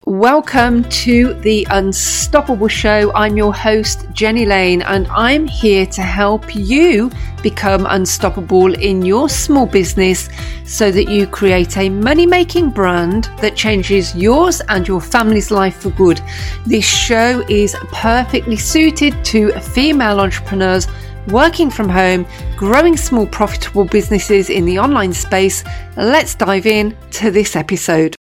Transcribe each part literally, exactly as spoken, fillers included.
Welcome to the Unstoppable Show. I'm your host, Jenny Lane, and I'm here to help you become unstoppable in your small business so that you create a money-making brand that changes yours and your family's life for good. This show is perfectly suited to female entrepreneurs working from home, growing small profitable businesses in the online space. Let's dive in to this episode.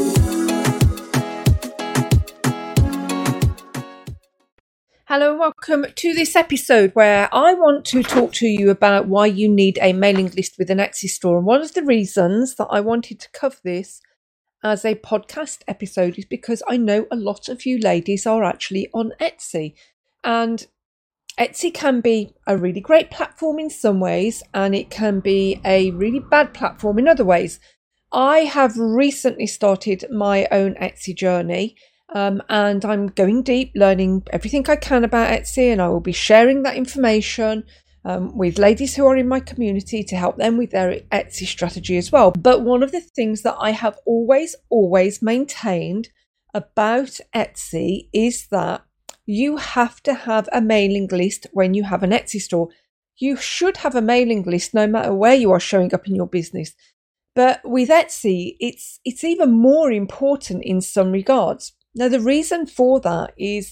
Hello and welcome to this episode where I want to talk to you about why you need a mailing list with an Etsy store. And one of the reasons that I wanted to cover this as a podcast episode is because I know a lot of you ladies are actually on Etsy. And Etsy can be a really great platform in some ways, and it can be a really bad platform in other ways. I have recently started my own Etsy journey. Um, and I'm going deep, learning everything I can about Etsy, and I will be sharing that information um, with ladies who are in my community to help them with their Etsy strategy as well. But one of the things that I have always, always maintained about Etsy is that you have to have a mailing list when you have an Etsy store. You should have a mailing list no matter where you are showing up in your business. But with Etsy, it's it's even more important in some regards. Now, the reason for that is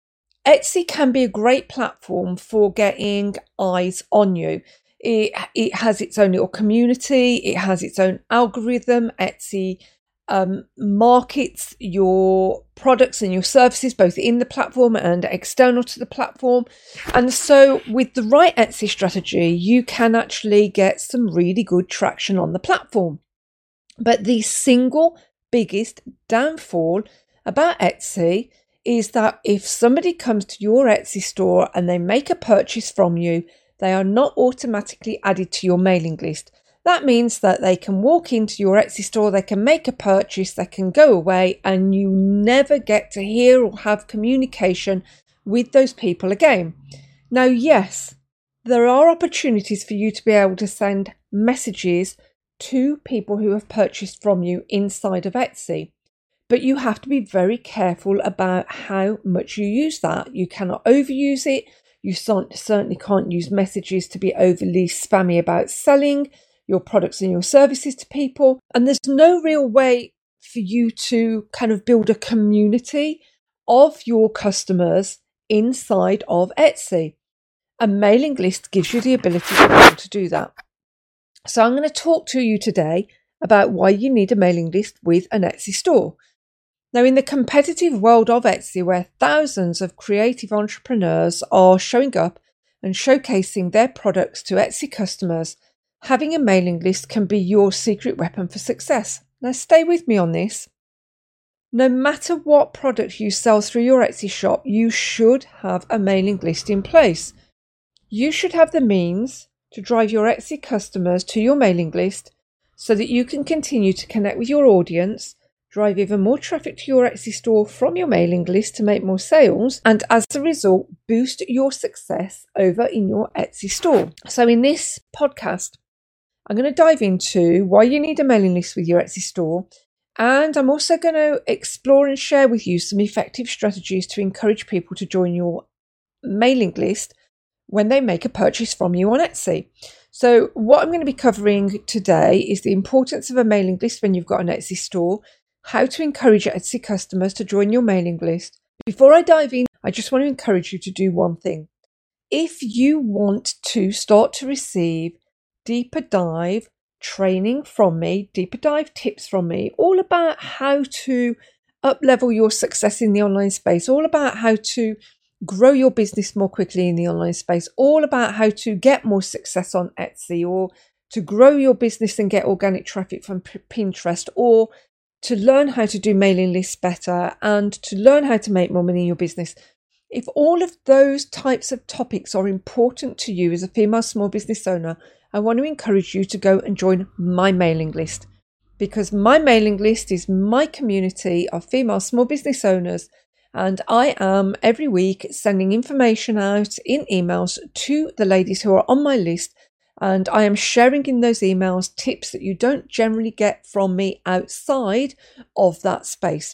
Etsy can be a great platform for getting eyes on you. It, it has its own little community. It has its own algorithm. Etsy um, markets your products and your services both in the platform and external to the platform. And so with the right Etsy strategy, you can actually get some really good traction on the platform. But the single biggest downfall about Etsy is that if somebody comes to your Etsy store and they make a purchase from you, they are not automatically added to your mailing list. That means that they can walk into your Etsy store, they can make a purchase, they can go away, and you never get to hear or have communication with those people again. Now, yes, there are opportunities for you to be able to send messages to people who have purchased from you inside of Etsy. But you have to be very careful about how much you use that. You cannot overuse it. You certainly can't use messages to be overly spammy about selling your products and your services to people. And there's no real way for you to kind of build a community of your customers inside of Etsy. A mailing list gives you the ability to be able to do that. So I'm going to talk to you today about why you need a mailing list with an Etsy store. Now, in the competitive world of Etsy, where thousands of creative entrepreneurs are showing up and showcasing their products to Etsy customers, having a mailing list can be your secret weapon for success. Now, stay with me on this. No matter what product you sell through your Etsy shop, you should have a mailing list in place. You should have the means to drive your Etsy customers to your mailing list so that you can continue to connect with your audience, drive even more traffic to your Etsy store from your mailing list to make more sales, and as a result, boost your success over in your Etsy store. So in this podcast, I'm going to dive into why you need a mailing list with your Etsy store, and I'm also going to explore and share with you some effective strategies to encourage people to join your mailing list when they make a purchase from you on Etsy. So what I'm going to be covering today is the importance of a mailing list when you've got an Etsy store, how to encourage Etsy customers to join your mailing list. Before I dive in, I just want to encourage you to do one thing. If you want to start to receive deeper dive training from me, deeper dive tips from me, all about how to up-level your success in the online space, all about how to grow your business more quickly in the online space, all about how to get more success on Etsy, or to grow your business and get organic traffic from Pinterest, or to learn how to do mailing lists better, and to learn how to make more money in your business. If all of those types of topics are important to you as a female small business owner, I want to encourage you to go and join my mailing list, because my mailing list is my community of female small business owners, and I am every week sending information out in emails to the ladies who are on my list. And I am sharing in those emails tips that you don't generally get from me outside of that space.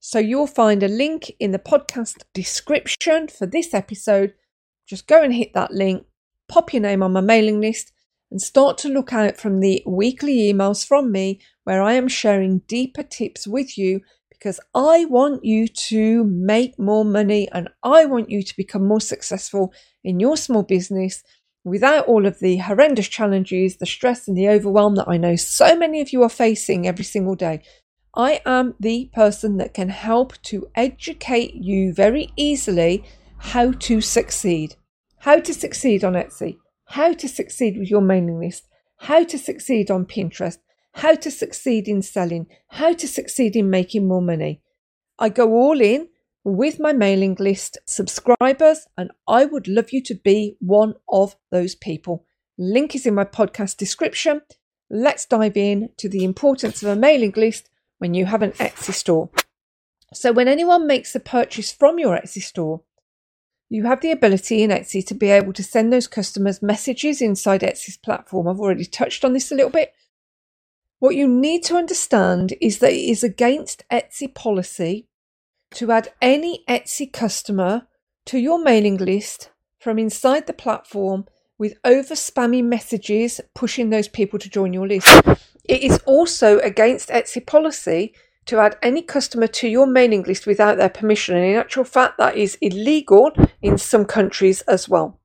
So you'll find a link in the podcast description for this episode. Just go and hit that link, pop your name on my mailing list, and start to look out from the weekly emails from me where I am sharing deeper tips with you, because I want you to make more money and I want you to become more successful in your small business without all of the horrendous challenges, the stress and the overwhelm that I know so many of you are facing every single day. I am the person that can help to educate you very easily how to succeed. How to succeed on Etsy, how to succeed with your mailing list, how to succeed on Pinterest, how to succeed in selling, how to succeed in making more money. I go all in with my mailing list subscribers, and I would love you to be one of those people. Link is in my podcast description. Let's dive in to the importance of a mailing list when you have an Etsy store. So when anyone makes a purchase from your Etsy store, you have the ability in Etsy to be able to send those customers messages inside Etsy's platform. I've already touched on this a little bit. What you need to understand is that it is against Etsy policy to add any Etsy customer to your mailing list from inside the platform with over spammy messages pushing those people to join your list. It is also against Etsy policy to add any customer to your mailing list without their permission. And in actual fact, that is illegal in some countries as well.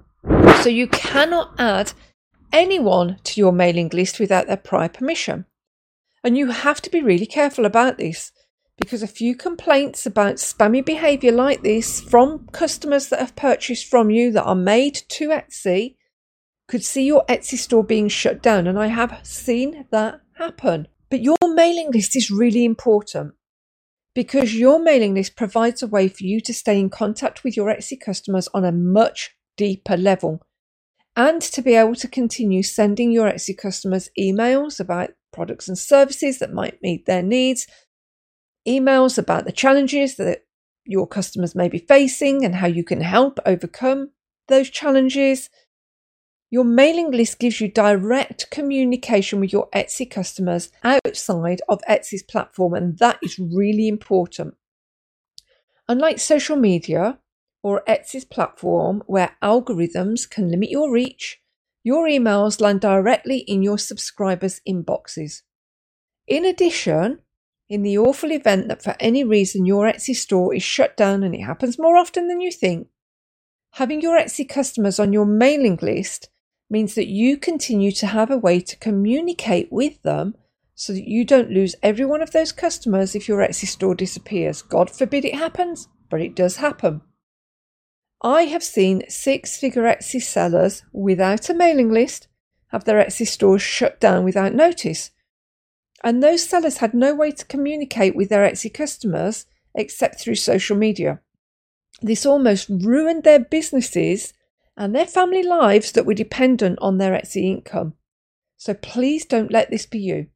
So you cannot add anyone to your mailing list without their prior permission. And you have to be really careful about this, because a few complaints about spammy behaviour like this from customers that have purchased from you that are made to Etsy could see your Etsy store being shut down. And I have seen that happen. But your mailing list is really important, because your mailing list provides a way for you to stay in contact with your Etsy customers on a much deeper level, and to be able to continue sending your Etsy customers emails about products and services that might meet their needs, emails about the challenges that your customers may be facing and how you can help overcome those challenges. Your mailing list gives you direct communication with your Etsy customers outside of Etsy's platform, and that is really important. Unlike social media or Etsy's platform, where algorithms can limit your reach, your emails land directly in your subscribers' inboxes. In addition, in the awful event that for any reason your Etsy store is shut down, and it happens more often than you think, having your Etsy customers on your mailing list means that you continue to have a way to communicate with them so that you don't lose every one of those customers if your Etsy store disappears. God forbid it happens, but it does happen. I have seen six-figure Etsy sellers without a mailing list have their Etsy stores shut down without notice. And those sellers had no way to communicate with their Etsy customers except through social media. This almost ruined their businesses and their family lives that were dependent on their Etsy income. So please don't let this be you.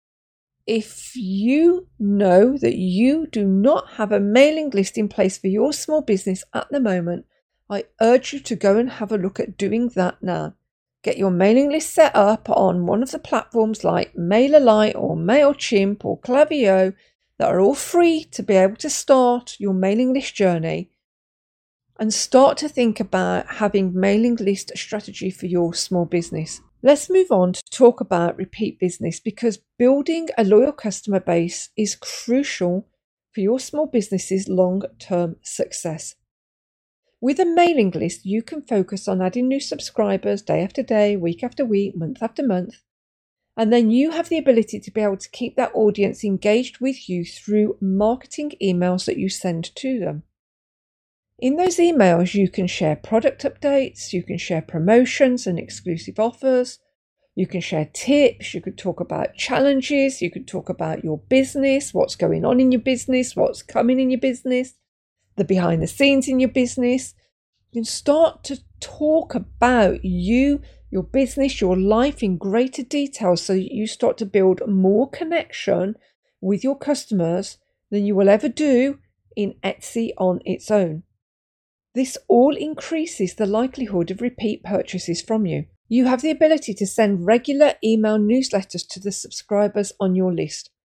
If you know that you do not have a mailing list in place for your small business at the moment, I urge you to go and have a look at doing that now. Get your mailing list set up on one of the platforms like MailerLite or MailChimp or Klaviyo that are all free to be able to start your mailing list journey, and start to think about having mailing list strategy for your small business. Let's move on to talk about repeat business, because building a loyal customer base is crucial for your small business's long-term success. With a mailing list, you can focus on adding new subscribers day after day, week after week, month after month, and then you have the ability to be able to keep that audience engaged with you through marketing emails that you send to them. In those emails, you can share product updates, you can share promotions and exclusive offers, you can share tips, you could talk about challenges, you could talk about your business, what's going on in your business, what's coming in your business, the behind the scenes in your business. You can start to talk about you, your business, your life in greater detail, so that you start to build more connection with your customers than you will ever do in Etsy on its own. This all increases the likelihood of repeat purchases from you. You have the ability to send regular email newsletters to the subscribers on your list.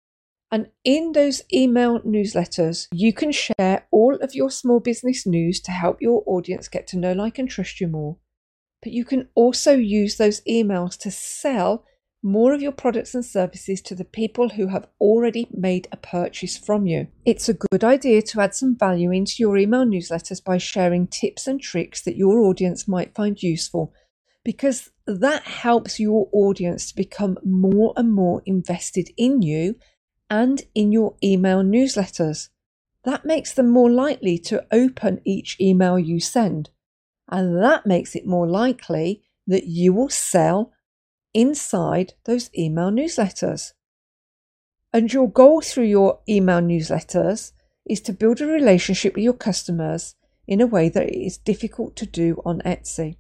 And in those email newsletters, you can share all of your small business news to help your audience get to know, like, and trust you more. But you can also use those emails to sell more of your products and services to the people who have already made a purchase from you. It's a good idea to add some value into your email newsletters by sharing tips and tricks that your audience might find useful, because that helps your audience to become more and more invested in you and in your email newsletters. That makes them more likely to open each email you send, and that makes it more likely that you will sell inside those email newsletters. And your goal through your email newsletters is to build a relationship with your customers in a way that it is difficult to do on Etsy.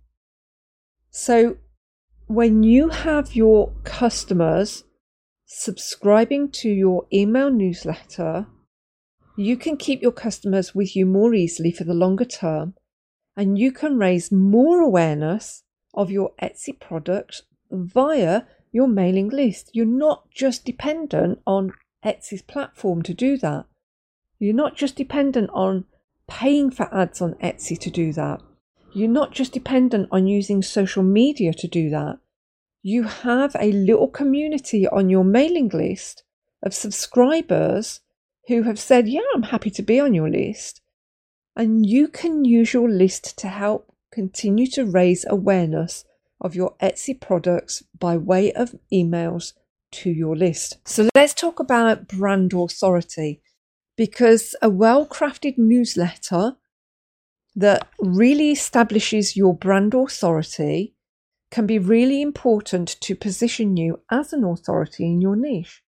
So when you have your customers subscribing to your email newsletter, you can keep your customers with you more easily for the longer term, and you can raise more awareness of your Etsy product via your mailing list. You're not just dependent on Etsy's platform to do that. You're not just dependent on paying for ads on Etsy to do that. You're not just dependent on using social media to do that. You have a little community on your mailing list of subscribers who have said, yeah, I'm happy to be on your list. And you can use your list to help continue to raise awareness of your Etsy products by way of emails to your list. So let's talk about brand authority, because a well-crafted newsletter that really establishes your brand authority can be really important to position you as an authority in your niche.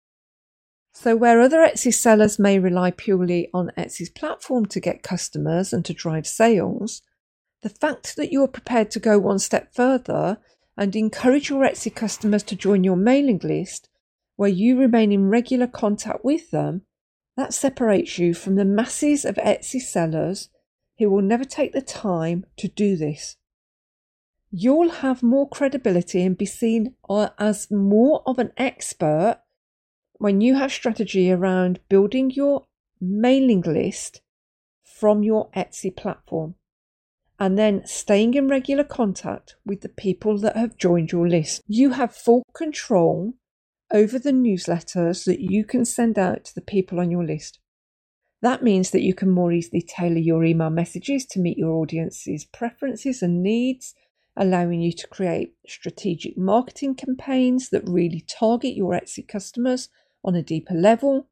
So where other Etsy sellers may rely purely on Etsy's platform to get customers and to drive sales, the fact that you're prepared to go one step further and encourage your Etsy customers to join your mailing list, where you remain in regular contact with them, that separates you from the masses of Etsy sellers who will never take the time to do this. You'll have more credibility and be seen as more of an expert when you have strategy around building your mailing list from your Etsy platform, and then staying in regular contact with the people that have joined your list. You have full control over the newsletters that you can send out to the people on your list. That means that you can more easily tailor your email messages to meet your audience's preferences and needs, allowing you to create strategic marketing campaigns that really target your Etsy customers on a deeper level.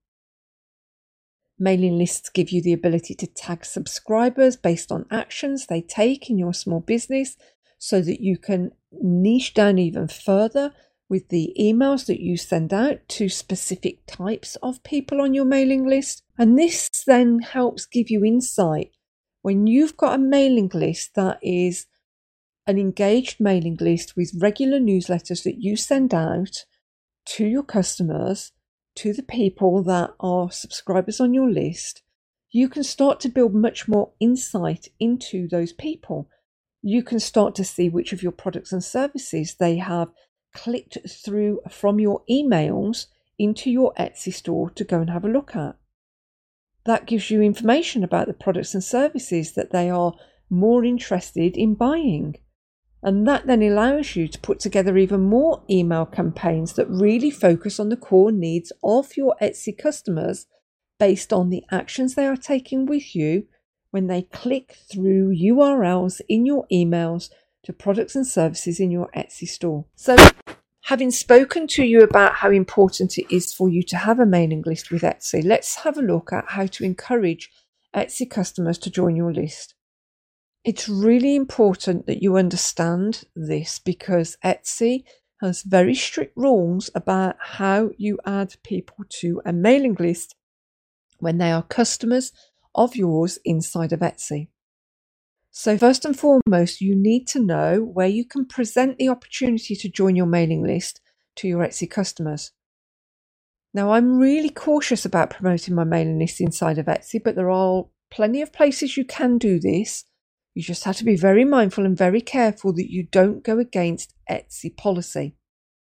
Mailing lists give you the ability to tag subscribers based on actions they take in your small business, so that you can niche down even further with the emails that you send out to specific types of people on your mailing list. And this then helps give you insight when you've got a mailing list that is an engaged mailing list with regular newsletters that you send out to your customers, to the people that are subscribers on your list. You can start to build much more insight into those people. You can start to see which of your products and services they have clicked through from your emails into your Etsy store to go and have a look at. That gives you information about the products and services that they are more interested in buying. And that then allows you to put together even more email campaigns that really focus on the core needs of your Etsy customers based on the actions they are taking with you when they click through U R Ls in your emails to products and services in your Etsy store. So, having spoken to you about how important it is for you to have a mailing list with Etsy, let's have a look at how to encourage Etsy customers to join your list. It's really important that you understand this, because Etsy has very strict rules about how you add people to a mailing list when they are customers of yours inside of Etsy. So first and foremost, you need to know where you can present the opportunity to join your mailing list to your Etsy customers. Now, I'm really cautious about promoting my mailing list inside of Etsy, but there are plenty of places you can do this. You just have to be very mindful and very careful that you don't go against Etsy policy.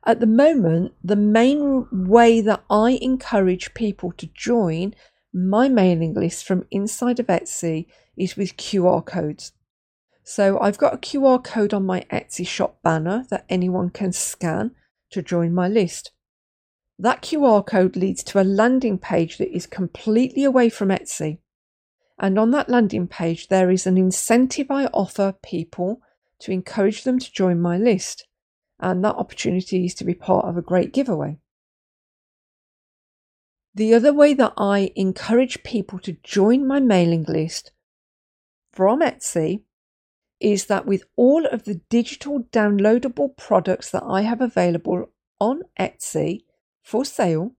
At the moment, the main way that I encourage people to join my mailing list from inside of Etsy is with Q R codes. So I've got a Q R code on my Etsy shop banner that anyone can scan to join my list. That Q R code leads to a landing page that is completely away from Etsy. And on that landing page, there is an incentive I offer people to encourage them to join my list. And that opportunity is to be part of a great giveaway. The other way that I encourage people to join my mailing list from Etsy is that with all of the digital downloadable products that I have available on Etsy for sale,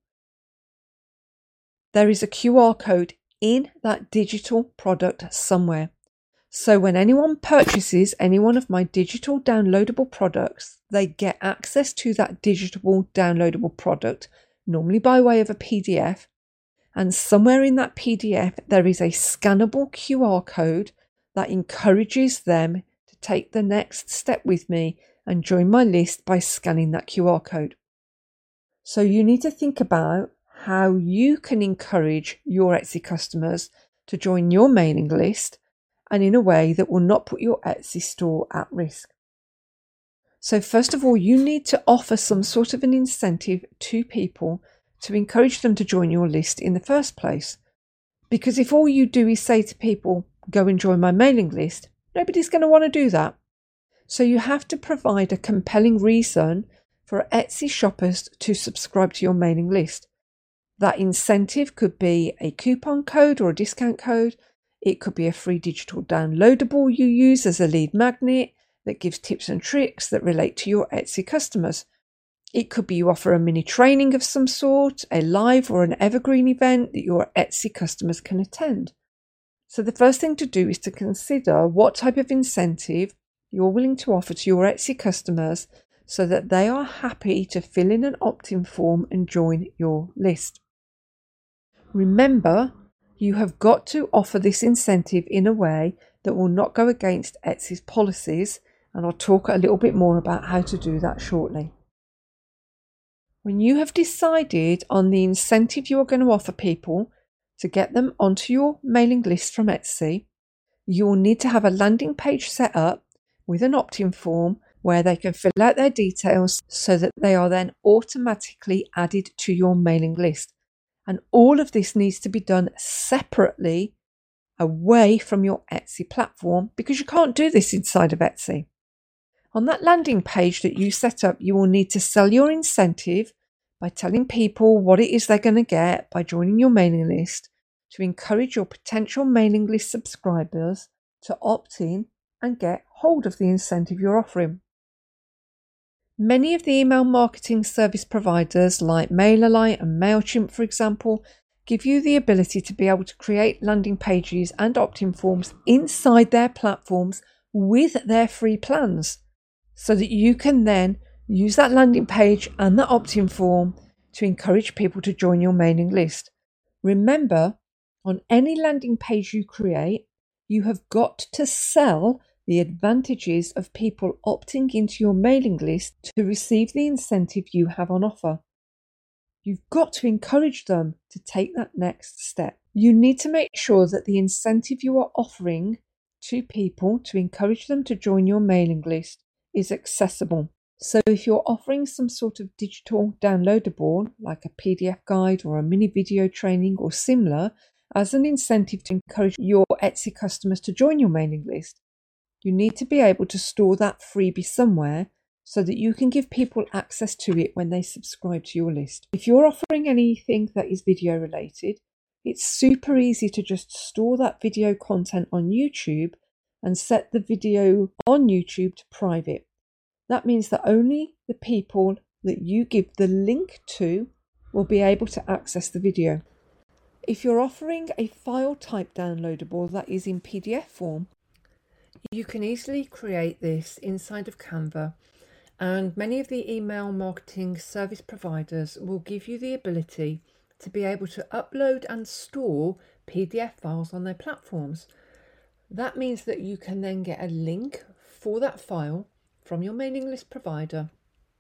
there is a Q R code in that digital product somewhere. So when anyone purchases any one of my digital downloadable products, they get access to that digital downloadable product, normally by way of a P D F. And somewhere in that P D F, there is a scannable Q R code that encourages them to take the next step with me and join my list by scanning that Q R code. So you need to think about how you can encourage your Etsy customers to join your mailing list, and in a way that will not put your Etsy store at risk. So first of all, you need to offer some sort of an incentive to people to encourage them to join your list in the first place. Because if all you do is say to people, go and join my mailing list, nobody's going to want to do that. So you have to provide a compelling reason for Etsy shoppers to subscribe to your mailing list. That incentive could be a coupon code or a discount code. It could be a free digital downloadable you use as a lead magnet that gives tips and tricks that relate to your Etsy customers. It could be you offer a mini training of some sort, a live or an evergreen event that your Etsy customers can attend. So the first thing to do is to consider what type of incentive you're willing to offer to your Etsy customers so that they are happy to fill in an opt-in form and join your list. Remember, you have got to offer this incentive in a way that will not go against Etsy's policies, and I'll talk a little bit more about how to do that shortly. When you have decided on the incentive you are going to offer people to get them onto your mailing list from Etsy, you will need to have a landing page set up with an opt-in form where they can fill out their details so that they are then automatically added to your mailing list. And all of this needs to be done separately away from your Etsy platform, because you can't do this inside of Etsy. On that landing page that you set up, you will need to sell your incentive by telling people what it is they're going to get by joining your mailing list to encourage your potential mailing list subscribers to opt in and get hold of the incentive you're offering. Many of the email marketing service providers like MailerLite and MailChimp, for example, give you the ability to be able to create landing pages and opt-in forms inside their platforms with their free plans, so that you can then use that landing page and that opt-in form to encourage people to join your mailing list. Remember, on any landing page you create, you have got to sell the advantages of people opting into your mailing list to receive the incentive you have on offer. You've got to encourage them to take that next step. You need to make sure that the incentive you are offering to people to encourage them to join your mailing list is accessible. So if you're offering some sort of digital downloadable, like a P D F guide or a mini video training or similar, as an incentive to encourage your Etsy customers to join your mailing list, you need to be able to store that freebie somewhere so that you can give people access to it when they subscribe to your list. If you're offering anything that is video related, it's super easy to just store that video content on YouTube and set the video on YouTube to private. That means that only the people that you give the link to will be able to access the video. If you're offering a file type downloadable that is in P D F form, you can easily create this inside of Canva, and many of the email marketing service providers will give you the ability to be able to upload and store P D F files on their platforms. That means that you can then get a link for that file from your mailing list provider,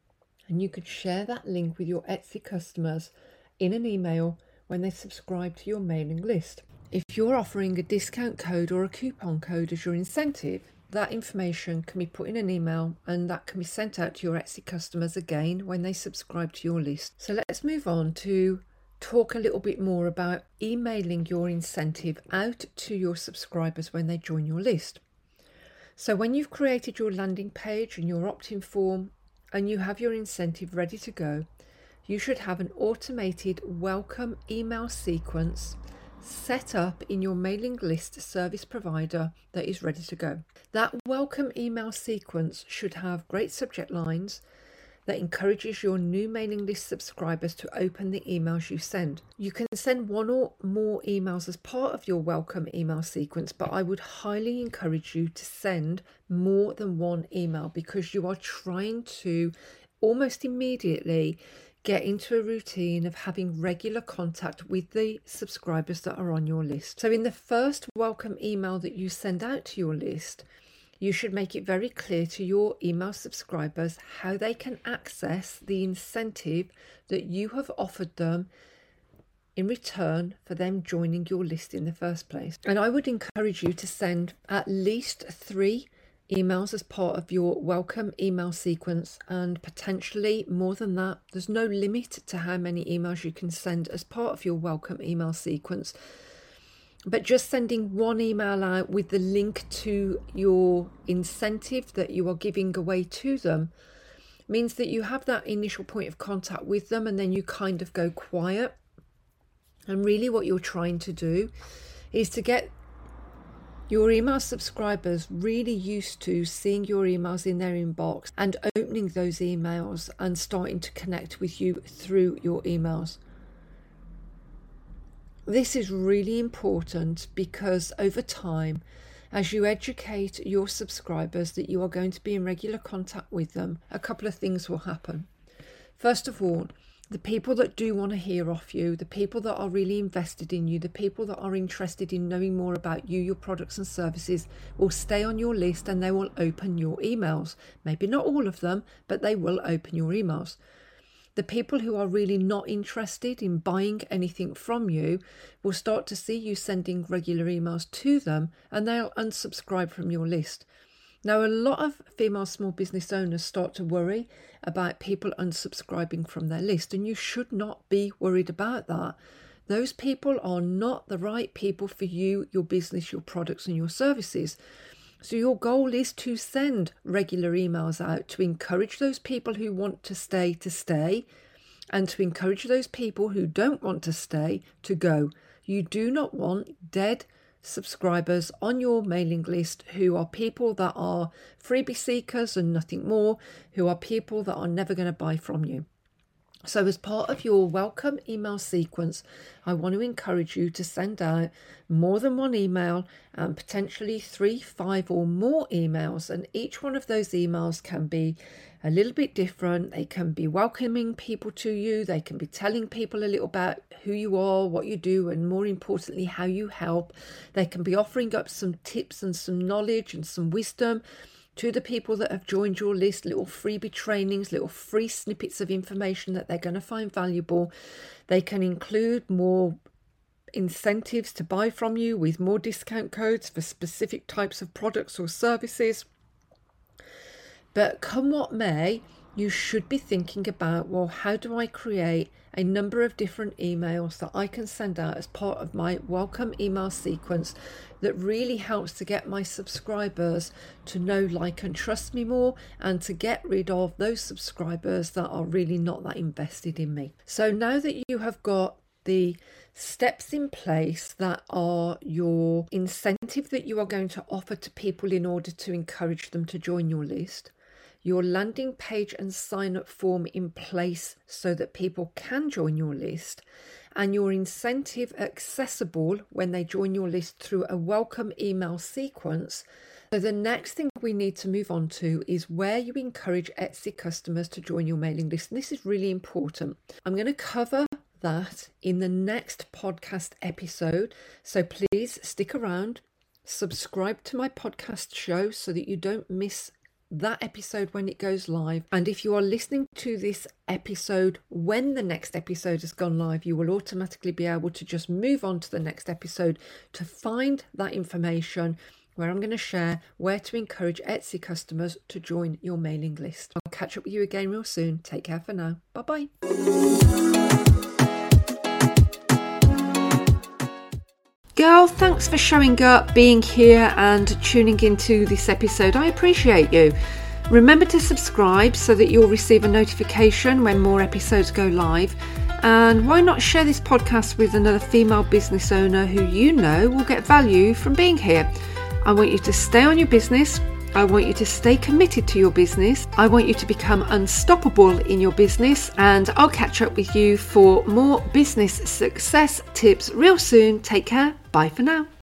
And you could share that link with your Etsy customers in an email when they subscribe to your mailing list. If you're offering a discount code or a coupon code as your incentive, that information can be put in an email and that can be sent out to your Etsy customers again when they subscribe to your list. So let's move on to talk a little bit more about emailing your incentive out to your subscribers when they join your list. So when you've created your landing page and your opt-in form and you have your incentive ready to go, you should have an automated welcome email sequence set up in your mailing list service provider that is ready to go. That welcome email sequence should have great subject lines that encourages your new mailing list subscribers to open the emails you send. You can send one or more emails as part of your welcome email sequence, but I would highly encourage you to send more than one email because you are trying to almost immediately get into a routine of having regular contact with the subscribers that are on your list. So in the first welcome email that you send out to your list, you should make it very clear to your email subscribers how they can access the incentive that you have offered them in return for them joining your list in the first place. And I would encourage you to send at least three emails as part of your welcome email sequence, and potentially more than that. There's no limit to how many emails you can send as part of your welcome email sequence. But just sending one email out with the link to your incentive that you are giving away to them means that you have that initial point of contact with them and then you kind of go quiet. And really what you're trying to do is to get your email subscribers really used to seeing your emails in their inbox and opening those emails and starting to connect with you through your emails. This is really important because over time, as you educate your subscribers that you are going to be in regular contact with them, a couple of things will happen. First of all, the people that do want to hear off you, the people that are really invested in you, the people that are interested in knowing more about you, your products and services, will stay on your list and they will open your emails. Maybe not all of them, but they will open your emails. The people who are really not interested in buying anything from you will start to see you sending regular emails to them and they'll unsubscribe from your list. Now, a lot of female small business owners start to worry about people unsubscribing from their list, and you should not be worried about that. Those people are not the right people for you, your business, your products and your services. So your goal is to send regular emails out to encourage those people who want to stay to stay and to encourage those people who don't want to stay to go. You do not want dead subscribers on your mailing list who are people that are freebie seekers and nothing more, who are people that are never going to buy from you. So as part of your welcome email sequence, I want to encourage you to send out more than one email and potentially three, five or more emails. And each one of those emails can be a little bit different. They can be welcoming people to you. They can be telling people a little about who you are, what you do, and more importantly, how you help. They can be offering up some tips and some knowledge and some wisdom to the people that have joined your list, little freebie trainings, little free snippets of information that they're going to find valuable. They can include more incentives to buy from you with more discount codes for specific types of products or services. But come what may, you should be thinking about, well, how do I create a number of different emails that I can send out as part of my welcome email sequence that really helps to get my subscribers to know, like, and trust me more, and to get rid of those subscribers that are really not that invested in me. So now that you have got the steps in place that are your incentive that you are going to offer to people in order to encourage them to join your list, your landing page and sign up form in place so that people can join your list, and your incentive accessible when they join your list through a welcome email sequence. So the next thing we need to move on to is where you encourage Etsy customers to join your mailing list. And this is really important. I'm going to cover that in the next podcast episode. So please stick around, subscribe to my podcast show so that you don't miss that episode when it goes live. And if you are listening to this episode when the next episode has gone live, you will automatically be able to just move on to the next episode to find that information where I'm going to share where to encourage Etsy customers to join your mailing list. I'll catch up with you again real soon. Take care for now. Bye-bye. Girl, thanks for showing up, being here and tuning into this episode. I appreciate you. Remember to subscribe so that you'll receive a notification when more episodes go live. And why not share this podcast with another female business owner who you know will get value from being here. I want you to stay on your business. I want you to stay committed to your business. I want you to become unstoppable in your business. And I'll catch up with you for more business success tips real soon. Take care. Bye for now.